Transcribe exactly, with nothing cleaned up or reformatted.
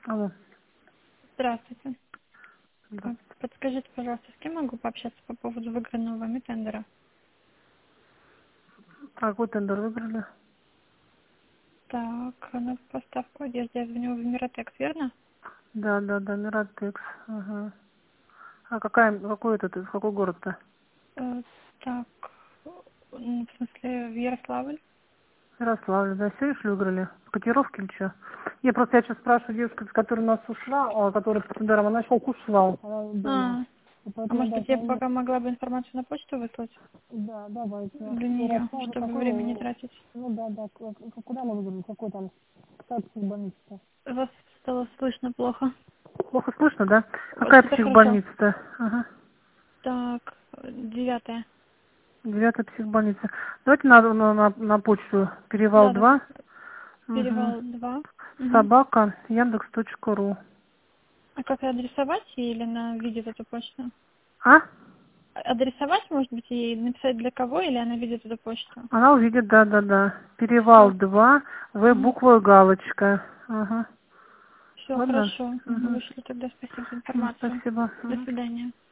Алло. Здравствуйте. Да. А, Подскажите, пожалуйста, с кем могу пообщаться по поводу выигранного вами тендера? Какой тендер выбрали? Так, на поставку одежды я звоню в Миротекс, верно? Да, да, да, Миротекс. Ага. А какая, какой это, ты, какой город-то? Э, так, м, в смысле, в Ярославль? Ярославль, да, все еще выиграли? Котировки или что? Я просто, я сейчас спрашиваю девушку, которая у нас ушла, а, которая по тендерам, она еще ушла, она дома. А, И а поэтому я может быть, я должна ей... пока могла бы информацию на почту выслать Да, давайте. для нее, Ярославль, чтобы время не какой, тратить? ну да, да, к- к- куда мы выиграли? Какой там статус больницы? Вас стало слышно плохо. Плохо слышно, да? Вот Какая теперь хорошо. психбольница-то? Ага. Так, девятое. Девятая психбольница. Давайте на, на, на, на почту перевал Да-да, два. Угу. перевал два. Угу. Собака яндекс точка ру. А как адресовать или на видит эту почту? А? Адресовать, может быть, ей написать для кого, или она видит эту почту? Она увидит, да, да, да. Перевал Все. два, В Угу. буквой галочка. Ага. Все Ладно? хорошо. Угу. Вышлю тогда. Спасибо за Всё, информацию. спасибо. До Мгм. свидания.